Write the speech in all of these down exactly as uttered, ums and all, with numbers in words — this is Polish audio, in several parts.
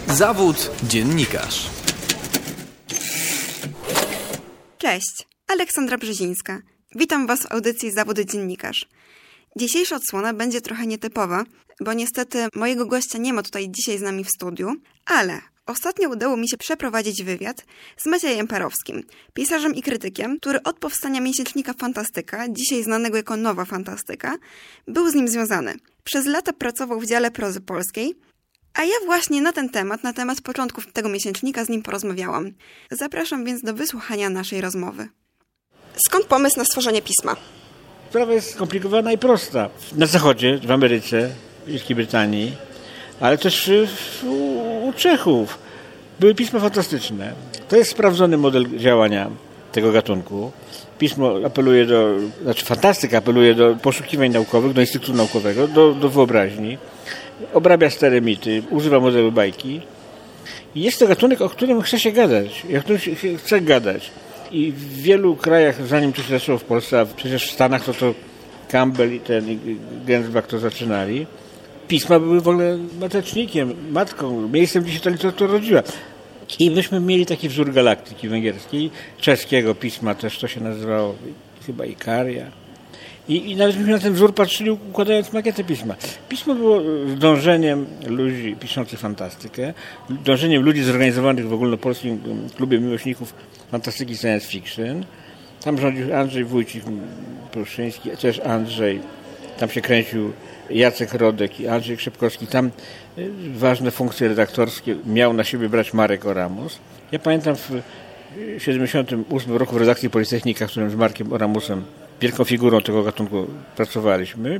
Zawód dziennikarz. Cześć, Aleksandra Brzezińska. Witam Was w audycji Zawód dziennikarz. Dzisiejsza odsłona będzie trochę nietypowa, bo niestety mojego gościa nie ma tutaj dzisiaj z nami w studiu, ale ostatnio udało mi się przeprowadzić wywiad z Maciejem Parowskim, pisarzem i krytykiem, który od powstania miesięcznika Fantastyka, dzisiaj znanego jako Nowa Fantastyka, był z nim związany. Przez lata pracował w dziale prozy polskiej, a ja właśnie na ten temat, na temat początków tego miesięcznika z nim porozmawiałam. Zapraszam więc do wysłuchania naszej rozmowy. Skąd pomysł na stworzenie pisma? Sprawa jest skomplikowana i prosta. Na Zachodzie, w Ameryce, w Wielkiej Brytanii, ale też u, u Czechów były pisma fantastyczne. To jest sprawdzony model działania tego gatunku. Pismo apeluje do, znaczy fantastyka apeluje do poszukiwań naukowych, do instytutu naukowego, do, do wyobraźni. Obrabia stare mity, używa modelu bajki. I jest to gatunek, o którym chce się gadać, o którym się chce gadać. I w wielu krajach, zanim to się zaczęło w Polsce, a przecież w Stanach to to Campbell i ten i Gensbach to zaczynali, pisma były w ogóle matecznikiem, matką, miejscem, gdzie się ta literatura rodziła. I myśmy mieli taki wzór galaktyki węgierskiej, czeskiego pisma też to się nazywało, chyba Ikaria. I, I nawet myśmy na ten wzór patrzyli, układając makietę pisma. Pismo było dążeniem ludzi piszących fantastykę, dążeniem ludzi zorganizowanych w ogólnopolskim klubie miłośników fantastyki science fiction. Tam rządził Andrzej Wójcik, Pruszyński, też Andrzej. Tam się kręcił Jacek Rodek i Andrzej Krzepkowski. Tam ważne funkcje redaktorskie miał na siebie brać Marek Oramus. Ja pamiętam w siedemdziesiątym ósmym roku w redakcji Politechnika, w którym z Markiem Oramusem, wielką figurą tego gatunku, pracowaliśmy.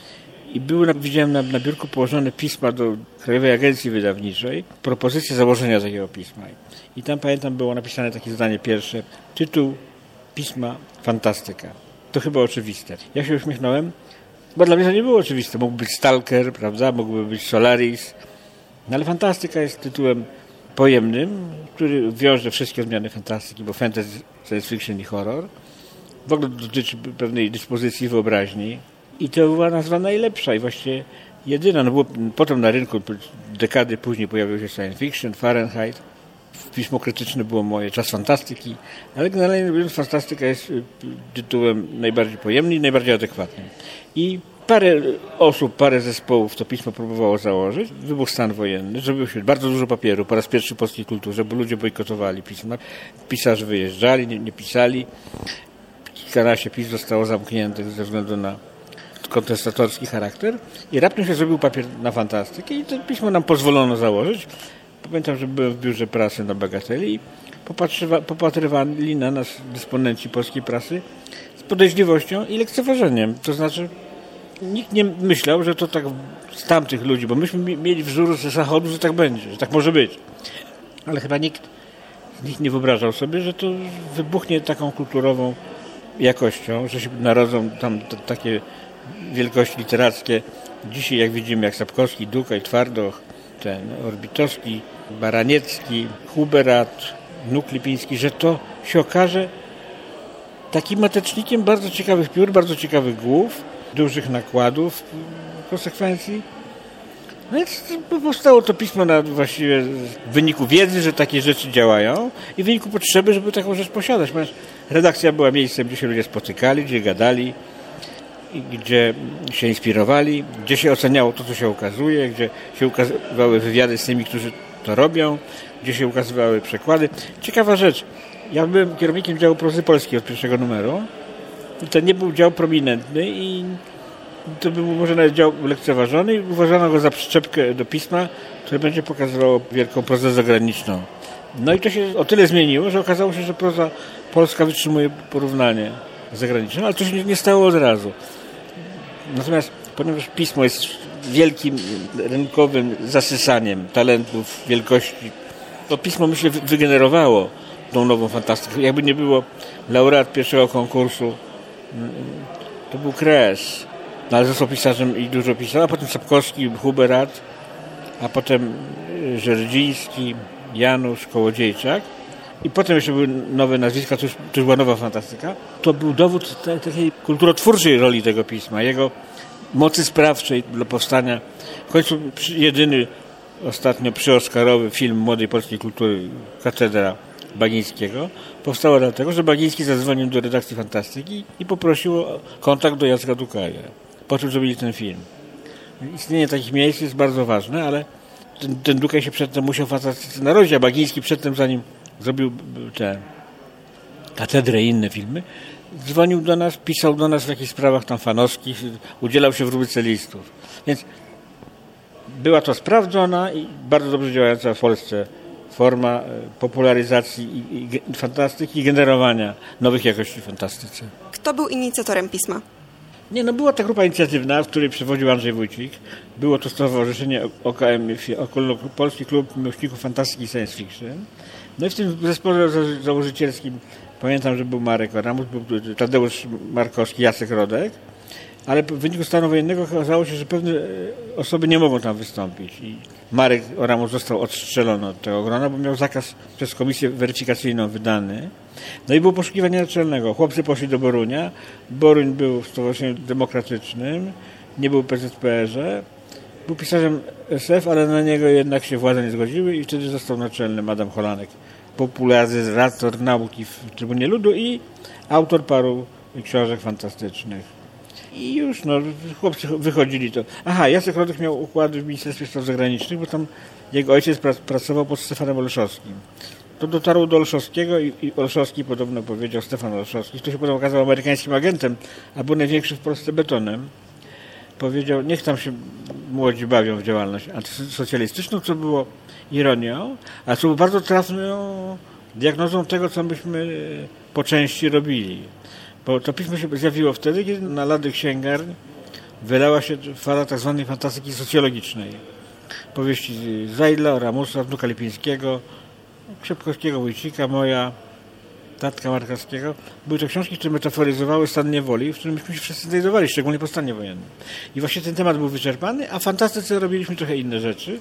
I były, widziałem na, na biurku położone pisma do Krajowej Agencji Wydawniczej, propozycje założenia takiego pisma. I tam, pamiętam, było napisane takie zdanie pierwsze, tytuł pisma Fantastyka. To chyba oczywiste. Ja się uśmiechnąłem, bo dla mnie to nie było oczywiste. Mógł być Stalker, prawda? Mógłby być Solaris. No ale Fantastyka jest tytułem pojemnym, który wiąże wszystkie odmiany fantastyki, bo fantasy, science fiction i horror. W ogóle dotyczy pewnej dyspozycji wyobraźni. I to była nazwa najlepsza i właściwie jedyna. No było, potem na rynku, dekady później pojawił się science fiction, Fahrenheit. Pismo krytyczne było moje, Czas fantastyki. Ale generalnie fantastyka jest tytułem najbardziej pojemnym i najbardziej adekwatnym. I parę osób, parę zespołów to pismo próbowało założyć. Wybuchł stan wojenny, zrobiło się bardzo dużo papieru, po raz pierwszy w polskiej kulturze, bo ludzie bojkotowali pisma. Pisarze wyjeżdżali, nie, nie pisali. Kilkanaście pism zostało zamkniętych ze względu na kontestatorski charakter i raptem się zrobił papier na fantastykę i to pismo nam pozwolono założyć. Pamiętam, że byłem w biurze prasy na Bagateli i popatrywali na nas dysponenci polskiej prasy z podejrzliwością i lekceważeniem. To znaczy nikt nie myślał, że to tak z tamtych ludzi, bo myśmy mieli wzór ze Zachodu, że tak będzie, że tak może być. Ale chyba nikt, nikt nie wyobrażał sobie, że to wybuchnie taką kulturową jakością, że się narodzą tam t- takie wielkości literackie. Dzisiaj, jak widzimy, jak Sapkowski, Dukaj, Twardoch, ten Orbitowski, Baraniecki, Huberat, Nuk Lipiński, że to się okaże takim matecznikiem bardzo ciekawych piór, bardzo ciekawych głów, dużych nakładów w konsekwencji. No więc powstało to pismo na właściwie w wyniku wiedzy, że takie rzeczy działają i w wyniku potrzeby, żeby taką rzecz posiadać. Ponieważ redakcja była miejscem, gdzie się ludzie spotykali, gdzie gadali, gdzie się inspirowali, gdzie się oceniało to, co się ukazuje, gdzie się ukazywały wywiady z tymi, którzy to robią, gdzie się ukazywały przekłady. Ciekawa rzecz. Ja byłem kierownikiem działu prozy polskiej od pierwszego numeru. I to nie był dział prominentny i to był może nawet dział lekceważony i uważano go za przyczepkę do pisma, które będzie pokazywało wielką prozę zagraniczną. No i to się o tyle zmieniło, że okazało się, że proza polska wytrzymuje porównanie zagraniczne, ale to się nie stało od razu. Natomiast ponieważ pismo jest wielkim rynkowym zasysaniem talentów, wielkości, to pismo myślę wygenerowało tą nową fantastykę. Jakby nie było laureat pierwszego konkursu, to był Kres, no, ale został pisarzem i dużo pisał, a potem Sapkowski, Huberat, a potem Żerdziński, Janusz, Kołodziejczak. I potem jeszcze były nowe nazwiska, to już, to już była nowa fantastyka. To był dowód tej, takiej kulturotwórczej roli tego pisma, jego mocy sprawczej do powstania. W końcu jedyny ostatnio przyoskarowy film młodej polskiej kultury Katedra Bagińskiego powstało dlatego, że Bagiński zadzwonił do redakcji Fantastyki i poprosił o kontakt do Jacka Dukaja. Po czym zrobili ten film. Istnienie takich miejsc jest bardzo ważne, ale ten, ten Dukaj się przedtem musiał fantastycznie narodzić, a Bagiński przedtem, zanim zrobił tę Katedrę i inne filmy, dzwonił do nas, pisał do nas w jakichś sprawach tam fanowskich, udzielał się w rubryce listów. Więc była to sprawdzona i bardzo dobrze działająca w Polsce forma popularyzacji i, i fantastyki i generowania nowych jakości w fantastyce. Kto był inicjatorem pisma? Nie, no była ta grupa inicjatywna, w której przewodził Andrzej Wójcik. Było to Stowarzyszenie O K M, Ogólnopolski Klub Miłośników Fantastyki i Science Fiction. No i w tym zespole założycielskim pamiętam, że był Marek Oramus, był Tadeusz Markowski, Jacek Rodek, ale w wyniku stanu wojennego okazało się, że pewne osoby nie mogą tam wystąpić. I Marek Oramus został odstrzelony od tego grona, bo miał zakaz przez komisję weryfikacyjną wydany. No i było poszukiwanie naczelnego. Chłopcy poszli do Borunia. Boruń był w Stowarzyszeniu Demokratycznym, nie był w P Z P R-ze. Był pisarzem S F, ale na niego jednak się władze nie zgodziły i wtedy został naczelnym Adam Cholanek. Popularyzator nauki w Trybunie Ludu i autor paru książek fantastycznych. I już, no, chłopcy wychodzili to. Aha, Jacek Rodek miał układy w Ministerstwie Spraw Zagranicznych, bo tam jego ojciec pracował pod Stefanem Olszowskim. To dotarło do Olszowskiego i, i Olszowski podobno powiedział, Stefan Olszowski, który się potem okazał amerykańskim agentem, a był największy w Polsce betonem. Powiedział, niech tam się młodzi bawią w działalność antysocjalistyczną, co było ironią, a co było bardzo trafną diagnozą tego, co myśmy po części robili. Bo to pismo się zjawiło wtedy, kiedy na lady księgarni wylała się fala tak zwanej fantastyki socjologicznej. Powieści Zajdla, Oramusa, Wnuka Lipińskiego, Krzepkowskiego, Wójcika, moja, Tatka Markowskiego. Były to książki, które metaforyzowały stan niewoli, w którym myśmy się wszyscy znajdowali, szczególnie po stanie wojennym. I właśnie ten temat był wyczerpany, a w fantastyce robiliśmy trochę inne rzeczy.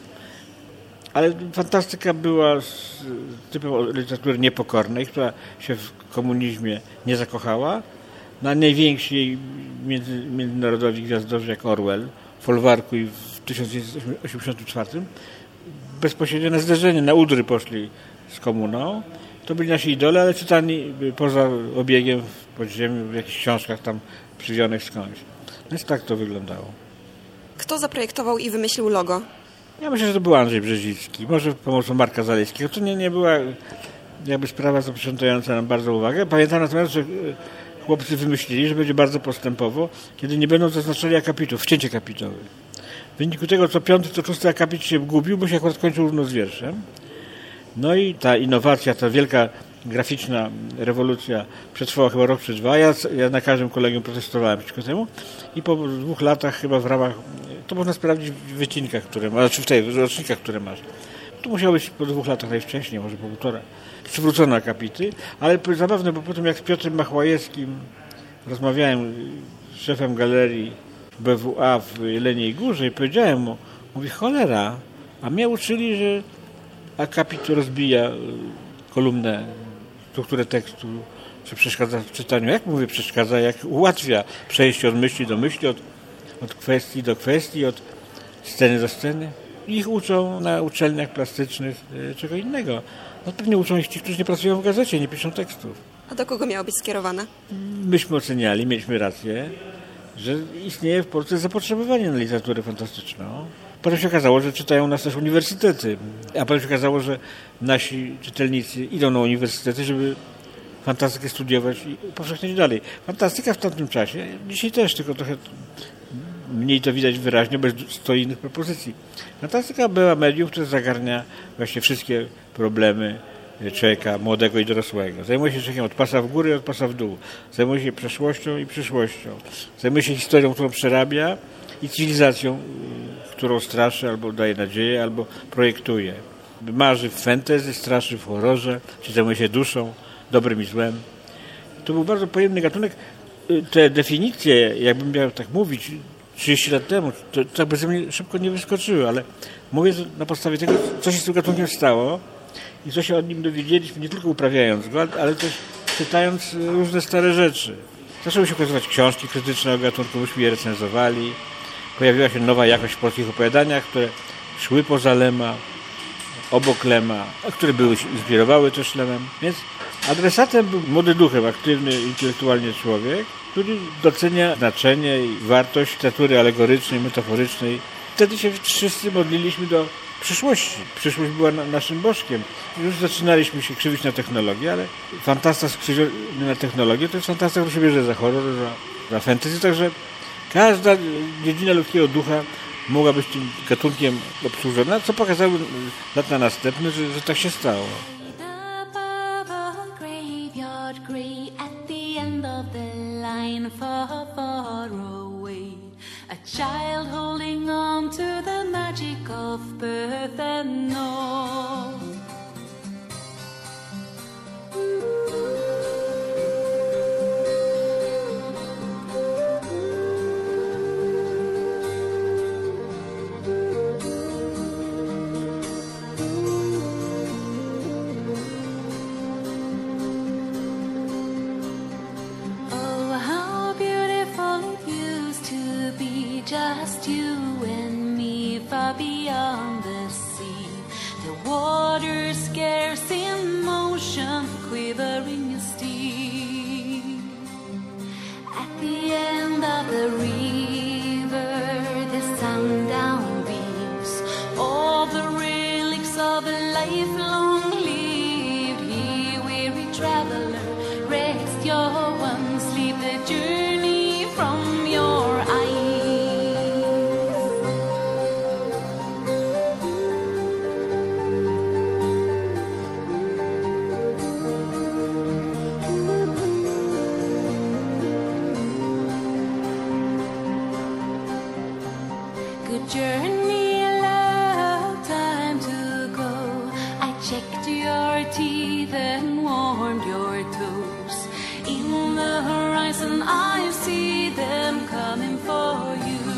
Ale fantastyka była z typem literatury niepokornej, która się w komunizmie nie zakochała. Na najwięksi między, międzynarodowi gwiazdorzy jak Orwell w Folwarku i w tysiąc dziewięćset osiemdziesiątym czwartym bezpośrednio na zderzenie, na udry poszli z komuną. To byli nasi idole, ale czytani poza obiegiem w podziemiu, w jakichś książkach tam przywionych skądś. Więc tak to wyglądało. Kto zaprojektował i wymyślił logo? Ja myślę, że to był Andrzej Brzezicki, może pomocą Marka Zalewskiego. To nie, nie była jakby sprawa zaprzątająca nam bardzo uwagę. Pamiętam natomiast, że chłopcy wymyślili, że będzie bardzo postępowo, kiedy nie będą zaznaczali akapitów, wcięcie kapitowych. W wyniku tego co piąty, co szósty akapit się gubił, bo się akurat kończył równo z wierszem. No i ta innowacja, ta wielka graficzna rewolucja przetrwała chyba rok czy dwa. Ja, ja na każdym kolegium protestowałem przeciwko temu i po dwóch latach chyba w ramach, to można sprawdzić w wycinkach, które masz, znaczy w tej rocznikach, które masz. To musiało być po dwóch latach najwcześniej, może po półtora. Przywrócono akapity, ale zabawne, bo potem jak z Piotrem Machłajewskim rozmawiałem z szefem galerii B W A w Jeleniej Górze i powiedziałem mu, mówi, cholera, a mnie uczyli, że akapit rozbija kolumnę, strukturę tekstu, czy przeszkadza w czytaniu. Jak mówię przeszkadza? Jak ułatwia przejście od myśli do myśli, od, od kwestii do kwestii, od sceny do sceny. Ich uczą na uczelniach plastycznych e, czego innego. No pewnie uczą ich ci, którzy nie pracują w gazecie, nie piszą tekstów. A do kogo miało być skierowane? Myśmy oceniali, mieliśmy rację, że istnieje w Polsce zapotrzebowanie na literaturę fantastyczną. Potem się okazało, że czytają nas też uniwersytety, a potem się okazało, że nasi czytelnicy idą na uniwersytety, żeby fantastykę studiować i powszechniać dalej. Fantastyka w tamtym czasie, dzisiaj też, tylko trochę mniej to widać wyraźnie, bez sto innych propozycji. Fantastyka była medium, które zagarnia właśnie wszystkie problemy człowieka młodego i dorosłego. Zajmuje się człowiekiem od pasa w górę i od pasa w dół. Zajmuje się przeszłością i przyszłością. Zajmuje się historią, którą przerabia i cywilizacją, którą straszy, albo daje nadzieję, albo projektuje. Marzy w fantasy, straszy w horrorze, czy zajmuje się duszą, dobrym i złem. To był bardzo pojemny gatunek. Te definicje, jakbym miał tak mówić, trzydzieści lat temu, to tak by ze mnie szybko nie wyskoczyły, ale mówię na podstawie tego, co się z tym gatunkiem stało i co się o nim dowiedzieliśmy, nie tylko uprawiając go, ale też czytając różne stare rzeczy. Zaczęły się ukazywać książki krytyczne o gatunku, myśmy je recenzowali. Pojawiła się nowa jakość w polskich opowiadaniach, które szły poza Lema, obok Lema, które były, inspirowały też Lemem. Więc adresatem był młody duchem, aktywny intelektualnie człowiek, który docenia znaczenie i wartość literatury alegorycznej, metaforycznej. Wtedy się wszyscy modliliśmy do przyszłości. Przyszłość była na, naszym bożkiem. Już zaczynaliśmy się krzywić na technologię, ale fantasta skrzywiony na technologię to jest fantasta, który się bierze za horror, za, za fantasy, także każda dziedzina ludzkiego ducha mogła być tym gatunkiem obsłużona, co pokazały lata następne, że, że tak się stało. A child holding on to the magic of birth and know. Just you and me, far beyond the sea. The water scarce in motion, quivering your steam. At the end of the river, the sundown beams. All the relics of a life long lived. Here, weary traveler, rest your one sleep, the journey from your eyes. Journey, love, time to go. I checked your teeth and warmed your toes. In the horizon I see them coming for you.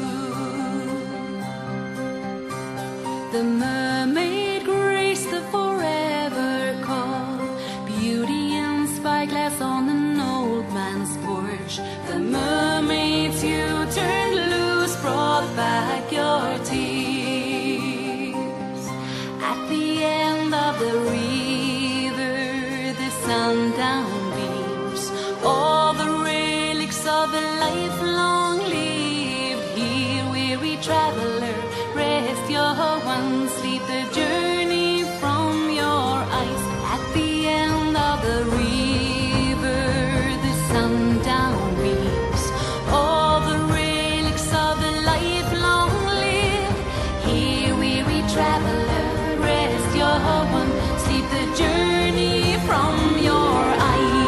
The mermaid graced the forever call. Beauty and spyglass on an old man's porch. The mermaids you turned loose brought back your tears. At the end of the river, the sundown beams. All the relics of a life long lived. Here, weary traveler, rest your one sleep, the journey from your eyes. At the end of the river, the sundown beams. All the relics of a life long lived. Here, weary traveler, rest your one sleep, the journey from your eyes.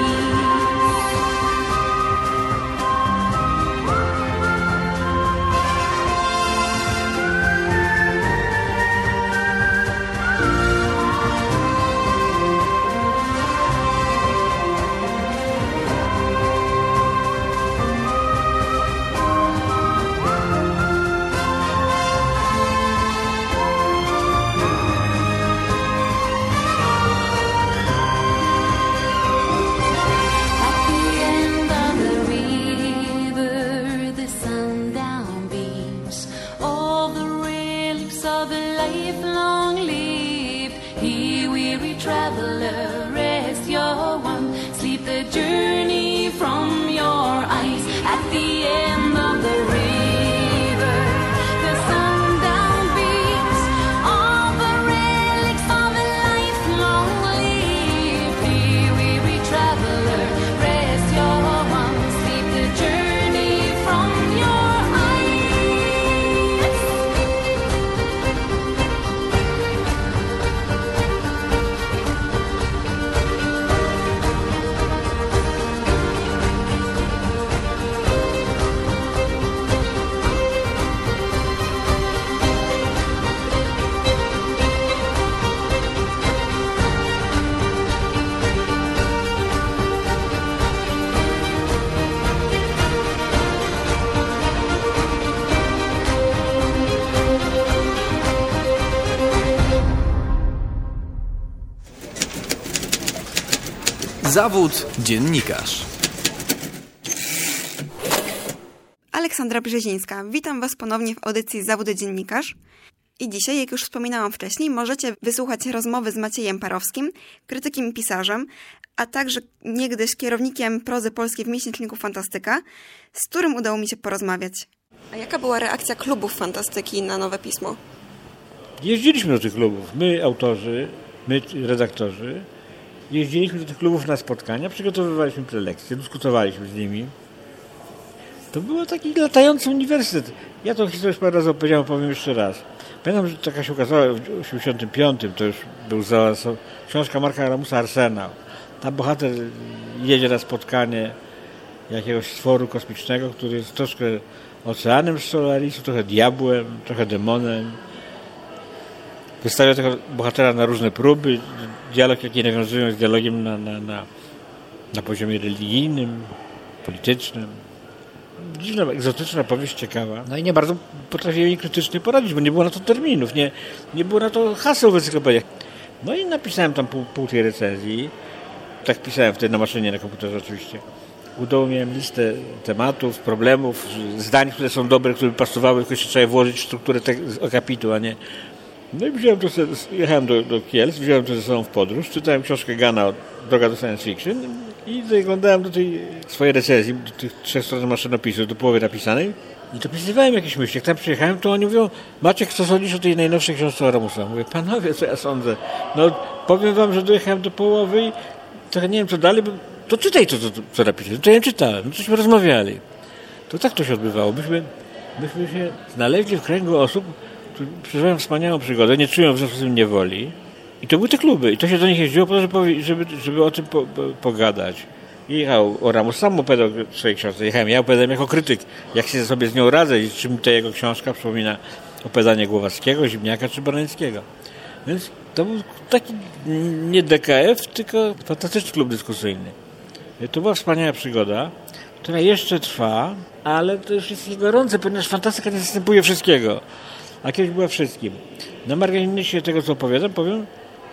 Traveler, rest your one sleep, the journey from your eyes. At the end of the river, the sundown beams. All the relics of a life long lived. Here, weary traveler, rest your one sleep, the journey from your Zawód dziennikarz. Aleksandra Brzezińska. Witam Was ponownie w audycji Zawód dziennikarz. I dzisiaj, jak już wspominałam wcześniej, możecie wysłuchać rozmowy z Maciejem Parowskim, krytykiem i pisarzem, a także niegdyś kierownikiem prozy polskiej w Miesięczniku Fantastyka, z którym udało mi się porozmawiać. A jaka była reakcja klubów fantastyki na nowe pismo? Jeździliśmy do tych klubów. My, autorzy, my, redaktorzy, jeździliśmy do tych klubów na spotkania, przygotowywaliśmy prelekcje, dyskutowaliśmy z nimi. To był taki latający uniwersytet. Ja tą historię już parę razy opowiedziałem, powiem jeszcze raz. Pamiętam, że taka się ukazała w osiemdziesiątym piątym, to już był zaawansowany, książka Marka Ramusa Arsenał. Tam bohater jedzie na spotkanie jakiegoś stworu kosmicznego, który jest troszkę oceanem z Solarisu, trochę diabłem, trochę demonem. Wystawia tego bohatera na różne próby. Dialog, jaki nawiązują, jest dialogiem na, na, na, na poziomie religijnym, politycznym. Dziwna, egzotyczna powieść, ciekawa. No i nie bardzo potrafiłem jej krytycznie poradzić, bo nie było na to terminów, nie, nie było na to haseł w encyklopediach. No i napisałem tam pół, pół tej recenzji. Tak pisałem wtedy na maszynie, na komputerze oczywiście. U dołu miałem listę tematów, problemów, zdań, które są dobre, które by pasowały, tylko jeszcze trzeba włożyć w strukturę akapitu, a nie... No i wziąłem to, jechałem do, do Kielc, wziąłem to ze sobą w podróż, czytałem książkę Gana, Droga do Science Fiction i zaglądałem do tej swojej recenzji, do tych trzech stron maszynopisu, do połowy napisanej i dopisywałem jakieś myśli. Jak tam przyjechałem, to oni mówią: Maciek, co sądzisz o tej najnowszej książce o Ramusa? Mówię: panowie, co ja sądzę? No powiem wam, że dojechałem do połowy i trochę nie wiem co dalej, bo to czytaj to, co, co napisałem. To ja czytałem, no cośmy rozmawiali. To tak to się odbywało. Myśmy, myśmy się znaleźli w kręgu osób, którzy przeżywają wspaniałą przygodę, nie czują w związku z tym niewoli. I to były te kluby. I to się do nich jeździło po to, żeby, żeby o tym po, po, pogadać. I jechał o Ramus, sam opowiadał w swojej książce. Jechałem, ja opowiadałem jako krytyk, jak się sobie z nią radzę i czym ta jego książka przypomina opowiadanie Głowackiego, Zimniaka czy Barańskiego. Więc to był taki nie D K F, tylko fantastyczny klub dyskusyjny. To była wspaniała przygoda, która jeszcze trwa, ale to już jest niegorące, ponieważ fantastyka nie zastępuje wszystkiego. A kiedyś była wszystkim. Na marginesie tego, co opowiadam, powiem,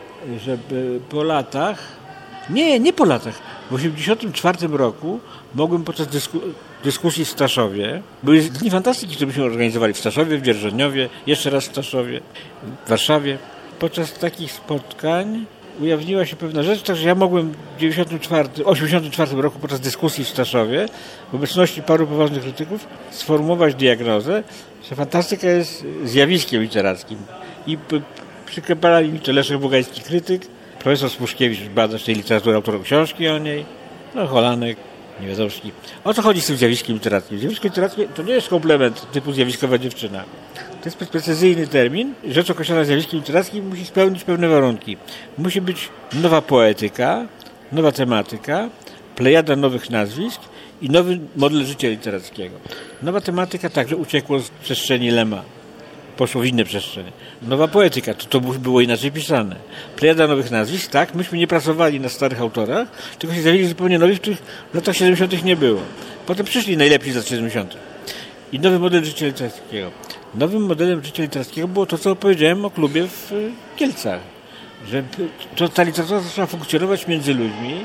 że po latach, nie, nie po latach, w osiemdziesiątym czwartym roku mogłem podczas dysku, dyskusji w Staszowie, były dni fantastyki, które byśmy organizowali w Staszowie, w Dzierżoniowie, jeszcze raz w Staszowie, w Warszawie. Podczas takich spotkań ujawniła się pewna rzecz, także ja mogłem w dziewięćdziesiątym czwartym, osiemdziesiątym czwartym roku podczas dyskusji w Staszowie w obecności paru poważnych krytyków sformułować diagnozę, że fantastyka jest zjawiskiem literackim. I p- przyklepali mi to Leszek Bugajski, krytyk, profesor Spuszkiewicz, badacz tej literatury, autor książki o niej, no Holanek, Niewiadomski. O co chodzi z tym zjawiskiem literackim? Zjawisko literackie to nie jest komplement typu zjawiskowa dziewczyna. To jest precyzyjny termin. Rzecz określona zjawiskiem literackim musi spełnić pewne warunki. Musi być nowa poetyka, nowa tematyka, plejada nowych nazwisk i nowy model życia literackiego. Nowa tematyka także uciekło z przestrzeni Lema. Poszło w inne przestrzenie. Nowa poetyka, to, to było inaczej pisane. Plejada nowych nazwisk, tak, myśmy nie pracowali na starych autorach, tylko się zjawili zupełnie nowi, których w latach siedemdziesiątych nie było. Potem przyszli najlepsi z lat siedemdziesiątych. I nowy model życia literackiego. Nowym modelem życia literackiego było to, co opowiedziałem o klubie w Kielcach. Że to, ta literatura zaczęła funkcjonować między ludźmi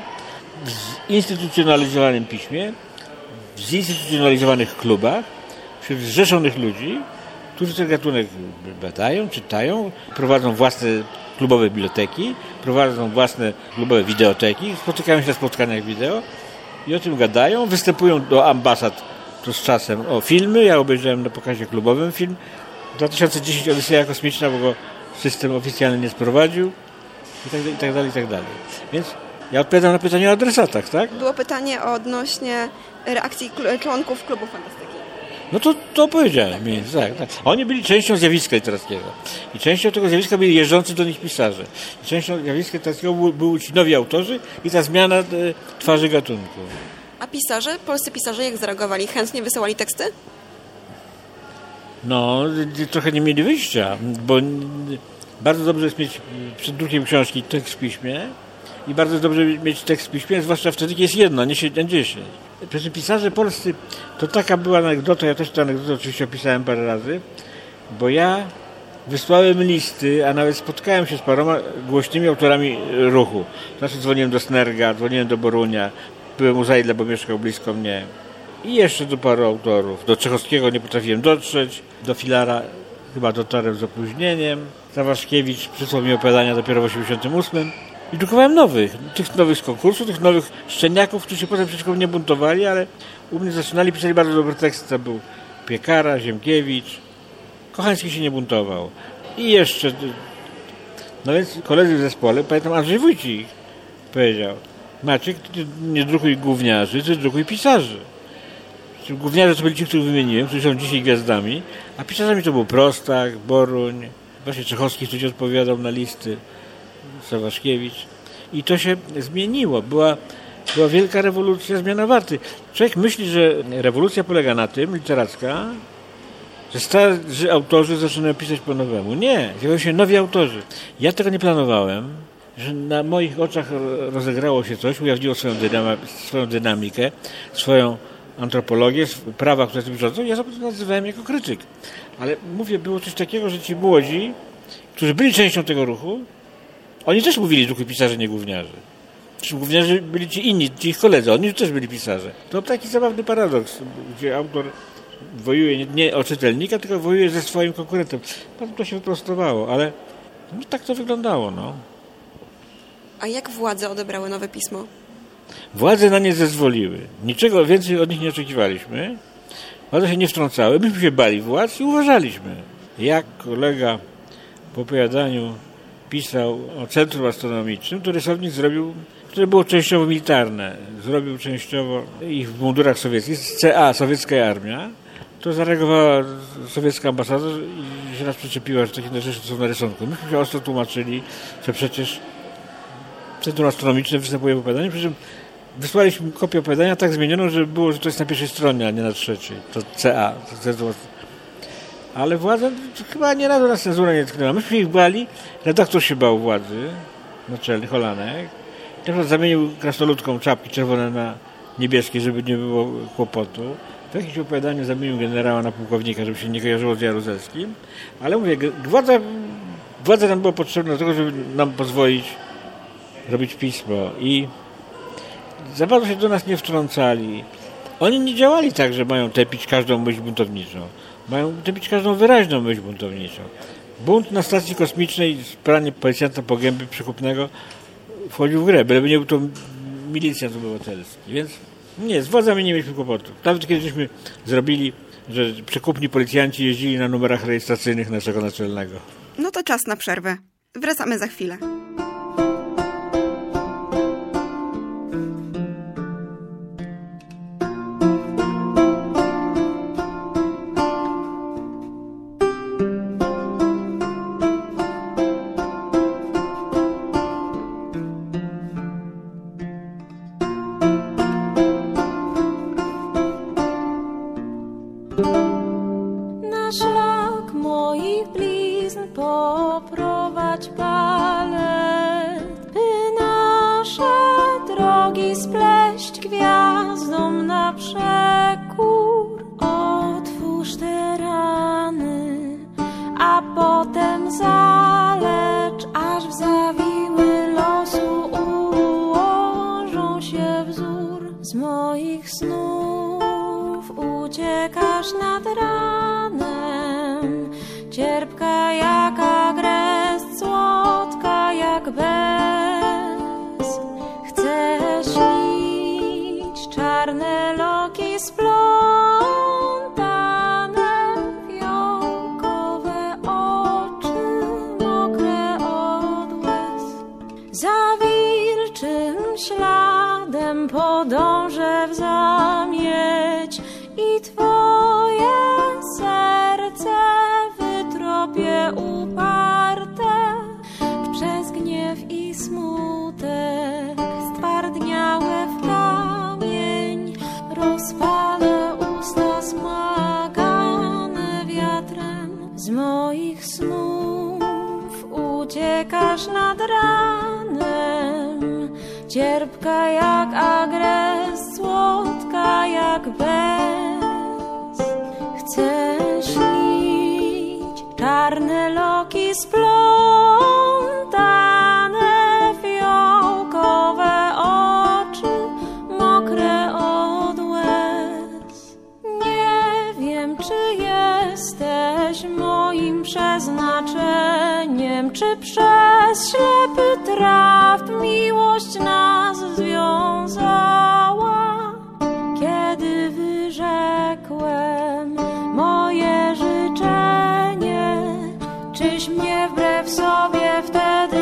w zinstytucjonalizowanym piśmie, w zinstytucjonalizowanych klubach, wśród zrzeszonych ludzi, którzy ten gatunek badają, czytają, prowadzą własne klubowe biblioteki, prowadzą własne klubowe wideoteki, spotykają się na spotkaniach wideo i o tym gadają, występują do ambasad to z czasem o filmy. Ja obejrzałem na pokazie klubowym film dwa tysiące dziesiąty Odyseja Kosmiczna, bo go system oficjalny nie sprowadził i tak, i tak dalej, i tak dalej. Więc ja odpowiadam na pytanie o adresatach, tak? Było pytanie odnośnie reakcji członków klubu fantastyki. No to, to powiedziałem, więc tak, tak. Oni byli częścią zjawiska literackiego. I częścią tego zjawiska byli jeżdżący do nich pisarze. I częścią zjawiska literackiego byli ci nowi autorzy i ta zmiana e, twarzy gatunku. A pisarze, polscy pisarze jak zareagowali? Chętnie wysyłali teksty? No, trochę nie mieli wyjścia, bo bardzo dobrze jest mieć przed drukiem książki tekst w piśmie i bardzo dobrze mieć tekst w piśmie, zwłaszcza wtedy, kiedy jest jedno, a nie dziesięć. Przecież pisarze polscy, to taka była anegdota, ja też tę anegdotę oczywiście opisałem parę razy, bo ja wysłałem listy, a nawet spotkałem się z paroma głośnymi autorami ruchu. Znaczy dzwoniłem do Snerga, dzwoniłem do Borunia, byłem u Zajdla, bo mieszkał blisko mnie. I jeszcze do paru autorów. Do Czechowskiego nie potrafiłem dotrzeć, do Filara chyba dotarłem z opóźnieniem. Zawaszkiewicz przysłał mi opowiadania dopiero w osiemdziesiątym ósmym. I drukowałem nowych, tych nowych z konkursu, tych nowych szczeniaków, którzy się potem przeciwko mnie buntowali, ale u mnie zaczynali, pisali bardzo dobry tekst. To był Piekara, Ziemkiewicz. Kochański się nie buntował. I jeszcze, no więc koledzy w zespole, pamiętam Andrzej Wójcik powiedział: Maciek, ty nie drukuj gówniarzy, ty drukuj pisarzy. Gówniarze to byli ci, których wymieniłem, którzy są dzisiaj gwiazdami, a pisarzami to był Prostak, Boruń, właśnie Czechowski, który odpowiadał na listy, Sawaszkiewicz. I to się zmieniło. Była, była wielka rewolucja, zmiana warty. Człowiek myśli, że rewolucja polega na tym, literacka, że starzy autorzy zaczynają pisać po nowemu. Nie, zjawiają się nowi autorzy. Ja tego nie planowałem, że na moich oczach rozegrało się coś, ujawniło swoją, dynam- swoją dynamikę, swoją antropologię, prawa, które tym rządzą. Ja to nazywałem jako krytyk. Ale mówię, było coś takiego, że ci młodzi, którzy byli częścią tego ruchu, oni też mówili druku pisarze, nie gówniarze. Gówniarze byli ci inni, ci ich koledzy, oni też byli pisarze. To taki zabawny paradoks, gdzie autor wojuje nie, nie o czytelnika, tylko wojuje ze swoim konkurentem. Potem to się wyprostowało, ale no, tak to wyglądało. No. A jak władze odebrały nowe pismo? Władze na nie zezwoliły. Niczego więcej od nich nie oczekiwaliśmy. Władze się nie wtrącały. Myśmy się bali władz i uważaliśmy. Jak kolega po opowiadaniu pisał o Centrum Astronomicznym, to rysownik zrobił, które było częściowo militarne, zrobił częściowo ich w mundurach sowieckich, C A, sowiecka armia, to zareagowała sowiecka ambasada i się nas przyczepiła, że takie rzeczy są na rysunku. Myśmy się ostro tłumaczyli, że przecież Centrum Astronomiczne występuje w opowiadaniu, przy czym wysłaliśmy kopię opowiadania tak zmienioną, żeby było, że to jest na pierwszej stronie, a nie na trzeciej. To C A. To Centrum. Ale władza chyba nie razu nas cenzura nie tknęła. Myśmy się ich bali, redaktor się bał władzy, naczelny Holanek. Na przykład zamienił krasnoludką czapki czerwone na niebieskie, żeby nie było kłopotu. W jakimś opowiadaniu zamienił generała na pułkownika, żeby się nie kojarzyło z Jaruzelskim. Ale mówię, władza, władza nam była potrzebna do tego, żeby nam pozwolić robić pismo. I za bardzo się do nas nie wtrącali. Oni nie działali tak, że mają tępić każdą myśl buntowniczą. Mają tępić każdą wyraźną myśl buntowniczą. Bunt na stacji kosmicznej, spranie policjanta po gębie przekupnego wchodził w grę, byleby nie był to milicjant obywatelski. Więc nie, z władzami nie mieliśmy kłopotu. Nawet kiedyśmy zrobili, że przekupni policjanci jeździli na numerach rejestracyjnych naszego naczelnego. No to czas na przerwę. Wracamy za chwilę. Na szlak moich blizn poprowadź balet, by nasze drogi spleść gwiazdom na przekór. Otwórz te rany, a potem zalecz, aż w zawiły losu ułożą się wzór z moich snów. Uciekasz nad ranem, cierpka jak agres, słodka jak bez. Chcę śnić czarne loki splątane, fiołkowe oczy mokre od łez. Za wilczym śladem podążę w zamieć i twoje serce wytropię uparte. Przez gniew i smutek stwardniałe w kamień rozpalę usta smagane wiatrem. Z moich snów uciekasz nad ranem, cierpka jak agres, słodka jak bez. Chcę śnić czarne loki splątane, fiołkowe oczy mokre od łez. Nie wiem, czy jesteś moim czy przez ślepy traft miłość nas związała? Kiedy wyrzekłem moje życzenie, czyś mnie wbrew sobie wtedy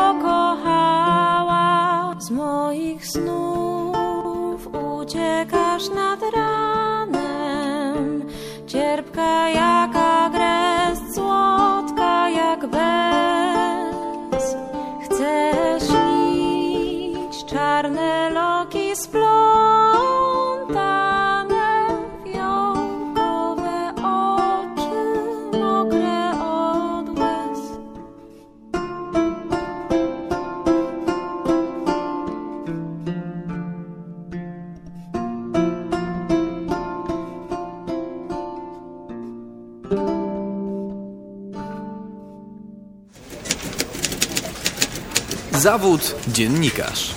pokochała? Z moich snów uciekasz nad ranem, cierpka jak agrest, słodka jak bez. Chcę śnić czarne loki splątane, fiołkowe oczy mokre od łez. Zawód dziennikarz.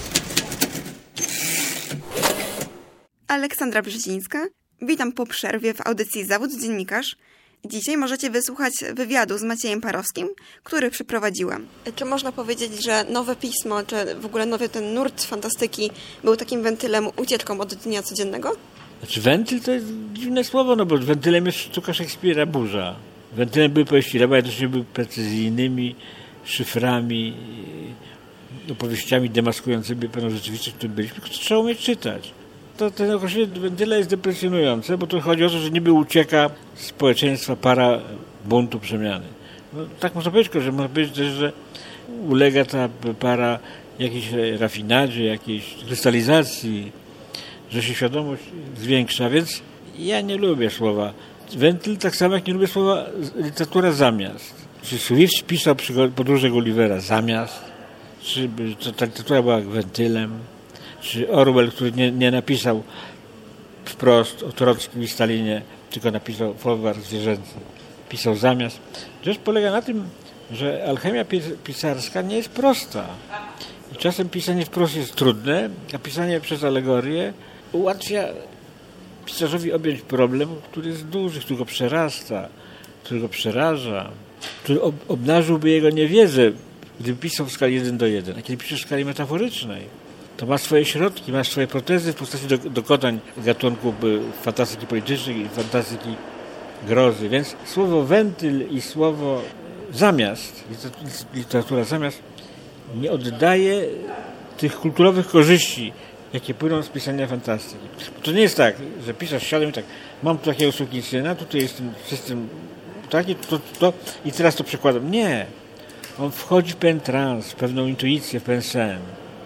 Aleksandra Brzezińska. Witam po przerwie w audycji Zawód Dziennikarz. Dzisiaj możecie wysłuchać wywiadu z Maciejem Parowskim, który przeprowadziłam. Czy można powiedzieć, że nowe pismo, czy w ogóle nowy ten nurt fantastyki był takim wentylem, ucieczką od dnia codziennego? Znaczy wentyl to jest dziwne słowo, no bo wentylem jest sztuka Szekspira, burza. Wentylem były powieści Reba, też nie były precyzyjnymi szyframi, opowieściami demaskującymi pewną rzeczywistość, w której byliśmy, które trzeba umieć czytać. To ten określenie wentyla jest depresjonujące, bo tu chodzi o to, że niby ucieka społeczeństwa para buntu przemiany. No, tak można powiedzieć, że można powiedzieć też, że ulega ta para jakiejś rafinadzie, jakiejś krystalizacji, że się świadomość zwiększa, więc ja nie lubię słowa wentyl, tak samo jak nie lubię słowa literatura zamiast. Czy Swift pisał Podróże Gullivera zamiast, czy ta literatura była wentylem, czy Orwell, który nie, nie napisał wprost o Trockim i Stalinie, tylko napisał folwark zwierzęcy, pisał zamiast. Rzecz polega na tym, że alchemia pisarska nie jest prosta. I czasem pisanie wprost jest trudne, a pisanie przez alegorię ułatwia pisarzowi objąć problem, który jest duży, który go przerasta, który go przeraża, który ob- obnażyłby jego niewiedzę, gdyby pisał w skali jeden do jeden. A kiedy piszesz w skali metaforycznej, to ma swoje środki, ma swoje protezy w postaci do, dokonań gatunku fantastyki politycznej i fantastyki grozy. Więc słowo wentyl i słowo zamiast, literatura zamiast, nie oddaje tych kulturowych korzyści, jakie płyną z pisania fantastyki. To nie jest tak, że pisarz siada i tak, mam tu takiego sukinsyna, tutaj jest ten system taki, to, to i teraz to przekładam. Nie. On wchodzi w pewien trans, w pewną intuicję, w pewien sen.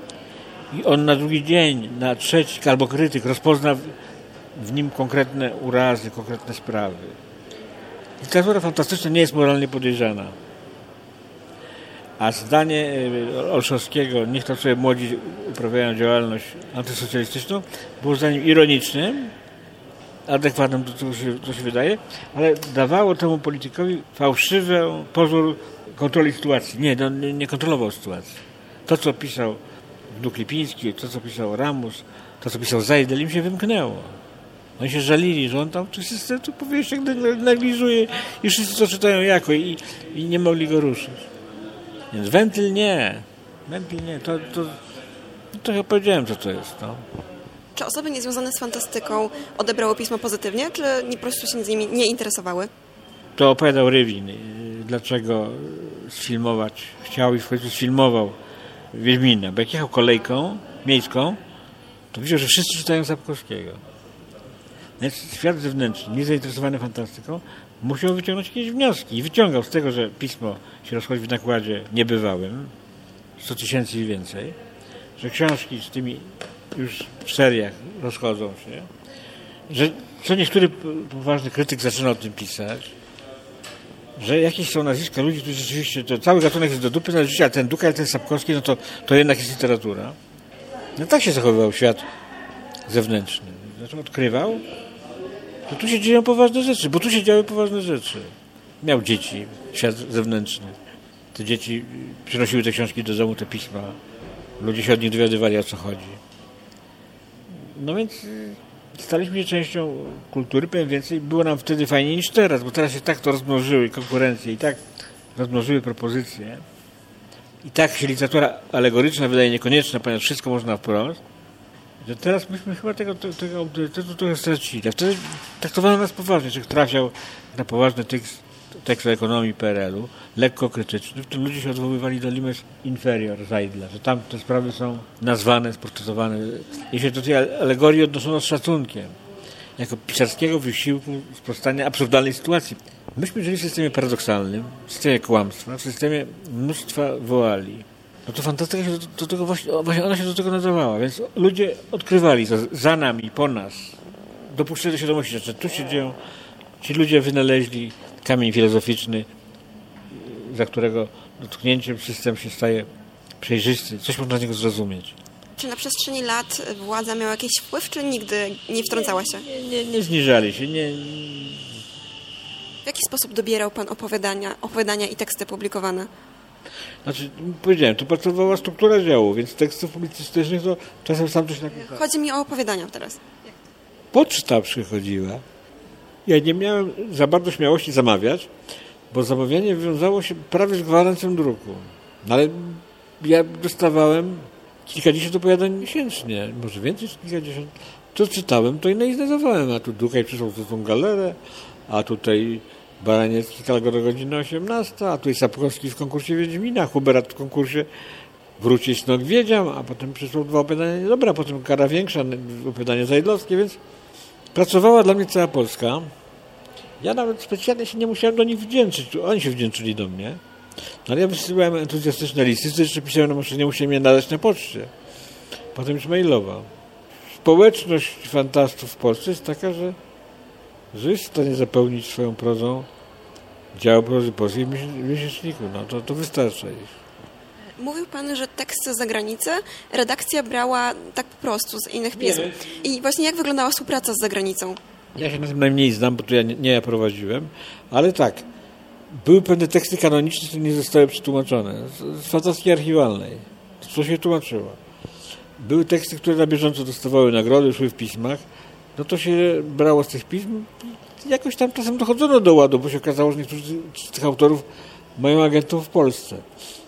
I on na drugi dzień, na trzeci, albo krytyk rozpozna w, w nim konkretne urazy, konkretne sprawy. Literatura fantastyczna nie jest moralnie podejrzana. A zdanie Olszowskiego, niech to sobie młodzi uprawiają działalność antysocjalistyczną, było zdaniem ironicznym, adekwatnym do tego, co się, co się wydaje, ale dawało temu politykowi fałszywy pozór kontroli sytuacji. Nie, on nie kontrolował sytuacji. To, co pisał Wnuk Lipiński, to, co pisał Ramus, to, co pisał Zajdel, im się wymknęło. Oni się żalili, że on tam tych systemów powieściach negliżuje i wszyscy to czytają jako i, i nie mogli go ruszyć. Więc wentyl nie. Wentyl nie. To, to, to chyba powiedziałem, co to jest. No. Czy osoby niezwiązane z fantastyką odebrały pismo pozytywnie, czy po prostu się z nimi nie interesowały? To opowiadał Rywin, dlaczego sfilmować chciał i w końcu sfilmował Wiedźmina. Bo jak jechał kolejką miejską, to widział, że wszyscy czytają Sapkowskiego. Więc świat zewnętrzny, niezainteresowany fantastyką, musiał wyciągnąć jakieś wnioski. I wyciągał z tego, że pismo się rozchodzi w nakładzie niebywałym, sto tysięcy i więcej, że książki z tymi już w seriach rozchodzą się, że co niektóry poważny krytyk zaczyna o tym pisać, że jakieś są nazwiska ludzi, którzy rzeczywiście, to cały gatunek jest do dupy, no, ale ten Duka, ale ten Sapkowski, no to, to jednak jest literatura. No tak się zachowywał świat zewnętrzny. Znaczy odkrywał, to tu się dzieją poważne rzeczy, bo tu się działy poważne rzeczy. Miał dzieci, świat zewnętrzny. Te dzieci przynosiły te książki do domu, te pisma. Ludzie się od nich dowiadywali, o co chodzi. No więc staliśmy się częścią kultury, powiem więcej, było nam wtedy fajniej niż teraz, bo teraz się tak to rozmnożyły konkurencje i tak rozmnożyły propozycje, i tak się literatura alegoryczna wydaje niekonieczna, ponieważ wszystko można wprost, że teraz myśmy chyba tego, tego autorytetu trochę stracili. A wtedy traktowano nas poważnie, że trafiał na poważny tekst, tekst o ekonomii P R L-u, lekko krytyczny, w tym ludzie się odwoływali do limes inferior Zajdla, że tam te sprawy są nazwane, sportretowane. I się do tej alegorii odnoszono z szacunkiem, jako pisarskiego wysiłku sprostania absurdalnej sytuacji. Myśmy żyli w systemie paradoksalnym, w systemie kłamstwa, w systemie mnóstwa woali. No to fantastyka się do, do tego właśnie, właśnie ona się do tego nadawała, więc ludzie odkrywali to za nami, po nas. Dopuszczali do świadomości, że tu się dzieją, ci ludzie wynaleźli kamień filozoficzny, za którego dotknięciem system się staje przejrzysty, coś można z niego zrozumieć. Czy na przestrzeni lat władza miała jakiś wpływ, czy nigdy nie wtrącała się? Nie, nie, nie zniżali się, nie... W jaki sposób dobierał pan opowiadania, opowiadania i teksty publikowane? Znaczy, powiedziałem, tu pracowała struktura działu, więc tekstów publicystycznych to czasem sam coś napisał. Chodzi mi o opowiadania teraz. Poczta przychodziła. Ja nie miałem za bardzo śmiałości zamawiać, bo zamawianie wiązało się prawie z gwarancją druku. No ale ja dostawałem kilkadziesiąt opowiadań miesięcznie, może więcej niż kilkadziesiąt. To czytałem, to inne i znajdowałem. A tu Dukaj przysłał tą galerę, a tutaj Baraniecki Kalgoro godzina osiemnasta, a tutaj Sapkowski w konkursie Wiedźmina, Huberat w konkursie Wrócić Nog Wiedziam, a potem przysłał dwa opowiadania, dobra, potem Kara Większa, opowiadanie zajdlowskie, więc pracowała dla mnie cała Polska. Ja nawet specjalnie się nie musiałem do nich wdzięczyć, oni się wdzięczyli do mnie, no, ale ja wysyłałem entuzjastyczne listy, to jeszcze pisałem na maszynie, musiałem je nadać na poczcie. Potem już mailował. Społeczność fantastów w Polsce jest taka, że że jest w stanie zapełnić swoją prozą dział prozy polskiej w miesięczniku. No to, to wystarcza ich. Mówił pan, że teksty z zagranicy redakcja brała tak po prostu z innych pism. I właśnie jak wyglądała współpraca z zagranicą? Ja się na tym najmniej znam, bo to ja nie, nie ja prowadziłem, ale tak, były pewne teksty kanoniczne, które nie zostały przetłumaczone. Z, z fantastiki archiwalnej. Co się tłumaczyło. Były teksty, które na bieżąco dostawały nagrody, szły w pismach. No to się brało z tych pism, jakoś tam czasem dochodzono do ładu, bo się okazało, że niektórzy z tych autorów mają agentów w Polsce.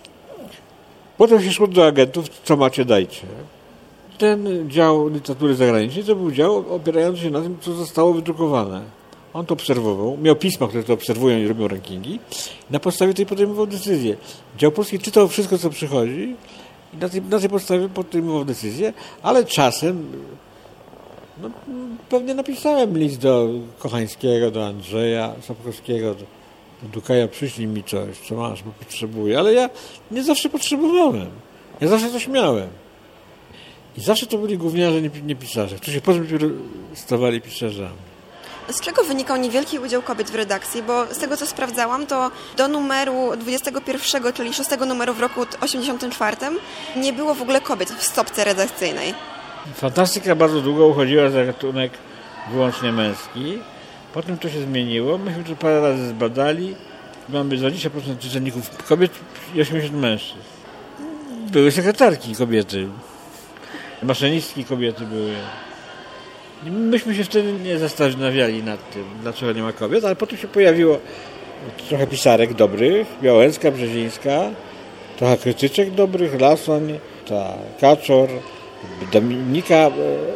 Potem się szło do agentów, co macie, dajcie. Ten dział literatury zagranicznej to był dział opierający się na tym, co zostało wydrukowane. On to obserwował, miał pisma, które to obserwują i robią rankingi. Na podstawie tej podejmował decyzję. Dział polski czytał wszystko, co przychodzi i na tej, na tej podstawie podejmował decyzję, ale czasem... No, pewnie napisałem list do Kochańskiego, do Andrzeja Sapkowskiego, do, do Dukaja, przyślij mi coś, co masz, bo potrzebuję. Ale ja nie zawsze potrzebowałem. Ja zawsze coś miałem. I zawsze to byli gówniarze, nie, nie pisarze, którzy się potem stawali pisarzami. Z czego wynikał niewielki udział kobiet w redakcji? Bo z tego, co sprawdzałam, to do numeru dwudziestego pierwszego, czyli szóstego numeru w roku osiemdziesiątym czwartym nie było w ogóle kobiet w stopce redakcyjnej. Fantastyka bardzo długo uchodziła za gatunek wyłącznie męski. Potem to się zmieniło. Myśmy to parę razy zbadali. Mamy dwadzieścia procent czytelników kobiet i osiemdziesiąt procent mężczyzn. Były sekretarki kobiety. Maszynistki kobiety były. I myśmy się wtedy nie zastanawiali nad tym, dlaczego nie ma kobiet, ale potem się pojawiło trochę pisarek dobrych. Białęcka, Brzezińska, trochę krytyczek dobrych, Lasoń, ta Kaczor, Dominika e,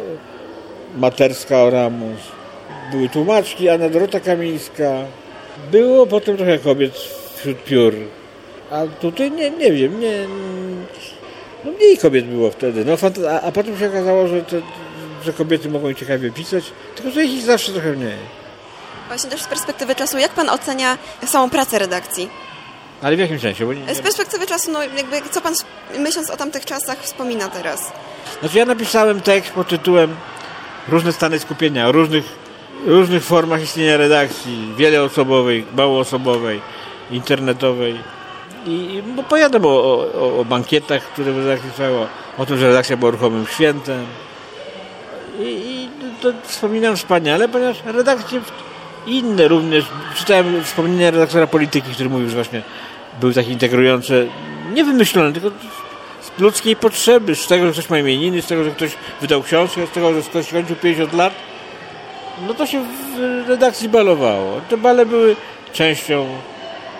Materska-Oramus, były tłumaczki, Anna Dorota Kamińska. Było potem trochę kobiet wśród piór, a tutaj nie, nie wiem, nie, no mniej kobiet było wtedy, no, a, a potem się okazało, że, to, że kobiety mogą ciekawie pisać, tylko że ich zawsze trochę mniej. Właśnie też z perspektywy czasu, jak pan ocenia samą pracę redakcji? Ale w jakim sensie? Bo nie, nie... Z perspektywy czasu, no jakby co pan myśląc o tamtych czasach wspomina teraz? Znaczy ja napisałem tekst pod tytułem Różne stany skupienia, o różnych, różnych formach istnienia redakcji, wieloosobowej, małoosobowej, internetowej. I bo powiadam o, o, o bankietach, które w redakcji trwało, o tym, że redakcja była ruchomym świętem. I, i to wspominam wspaniale, ponieważ redakcje inne również, czytałem wspomnienia redaktora Polityki, który mówił, że właśnie były takie integrujące, nie wymyślone, tylko z ludzkiej potrzeby, z tego, że ktoś ma imieniny, z tego, że ktoś wydał książkę, z tego, że ktoś kończył pięćdziesiąt lat, no to się w redakcji balowało. Te bale były częścią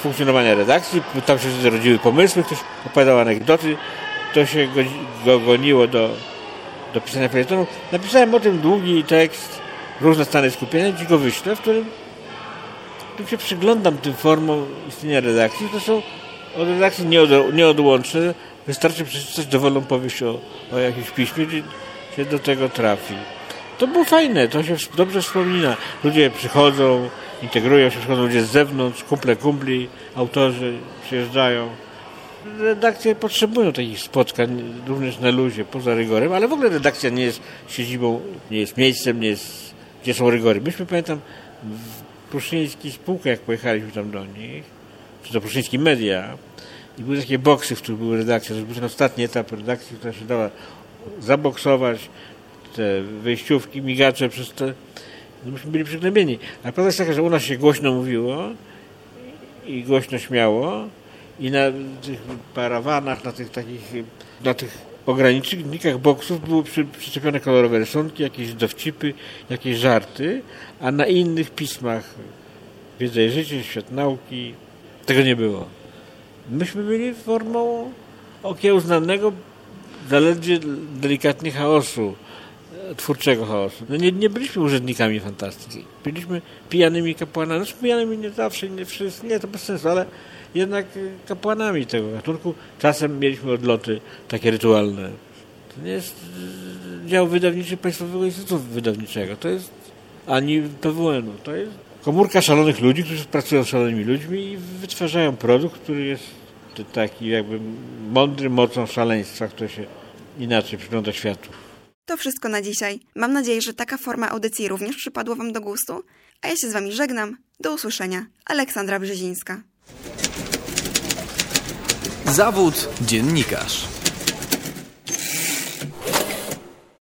funkcjonowania redakcji, tam się zrodziły pomysły, ktoś opowiadał anegdoty, to się go, go goniło do, do pisania felietonu. Napisałem o tym długi tekst, różne stany skupienia, dziś go wyślę, w którym, w którym się przyglądam tym formom istnienia redakcji. To są od redakcji nieod, nieodłączne. Wystarczy przeczytać dowolną powieść o, o jakimś piśmie, i się do tego trafi. To było fajne, to się dobrze wspomina. Ludzie przychodzą, integrują się, przychodzą ludzie z zewnątrz, kumple kumpli, autorzy przyjeżdżają. Redakcje potrzebują takich spotkań również na luzie, poza rygorem, ale w ogóle redakcja nie jest siedzibą, nie jest miejscem, nie jest, gdzie są rygory. Myśmy, pamiętam, w Pruszyńskiej spółkę, jak pojechaliśmy tam do nich, czy do Pruszyńskiej Media, i były takie boksy, w których były redakcje. To był ten ostatni etap redakcji, która się dała zaboksować, te wyjściówki, migacze przez te... Myśmy byli przygnębieni. Ale prawda jest taka, że u nas się głośno mówiło i głośno śmiało i na tych parawanach, na tych takich, na tych ogranicznikach boksów były przy, przyczepione kolorowe rysunki, jakieś dowcipy, jakieś żarty, a na innych pismach Wiedza i życie, Świat nauki, tego nie było. Myśmy byli formą okiełznanego zaledwie delikatnie chaosu, twórczego chaosu. No nie, nie byliśmy urzędnikami fantastyki. Byliśmy pijanymi kapłanami. Znaczy pijanymi nie zawsze, nie wszyscy, nie, to bez sensu, ale jednak kapłanami tego gatunku. Czasem mieliśmy odloty takie rytualne. To nie jest dział wydawniczy Państwowego Instytutu Wydawniczego. To jest ani P W N-u. To jest komórka szalonych ludzi, którzy pracują z szalonymi ludźmi i wytwarzają produkt, który jest taki jakby mądry mocą szaleństwa, które się inaczej przygląda światu. To wszystko na dzisiaj. Mam nadzieję, że taka forma audycji również przypadła Wam do gustu. A ja się z Wami żegnam. Do usłyszenia. Aleksandra Brzezińska. Zawód dziennikarz.